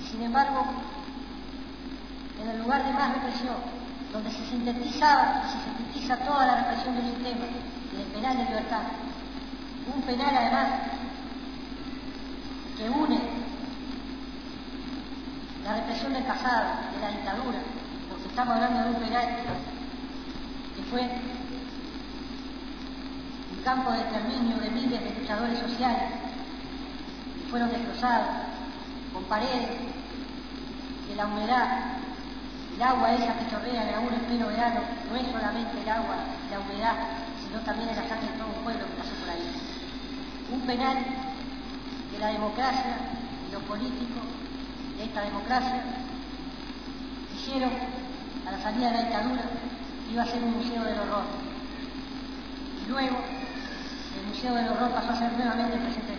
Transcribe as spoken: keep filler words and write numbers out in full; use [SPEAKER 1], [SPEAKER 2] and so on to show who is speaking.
[SPEAKER 1] sin embargo, en el lugar de más represión, donde se sintetizaba y se sintetiza toda la represión del sistema, en el penal de libertad, un penal además que une la represión del pasado, de la dictadura, porque estamos hablando de un penal que fue un campo de exterminio de miles de luchadores sociales que fueron destrozados con paredes de la humedad, el agua esa que chorrea en algún pleno verano, no es solamente el agua y la humedad, sino también la sangre de todo un pueblo que pasó por ahí. Un penal de la democracia y los políticos de esta democracia hicieron a la salida de la dictadura que iba a ser un museo del horror. Y luego el museo del horror pasó a ser nuevamente presente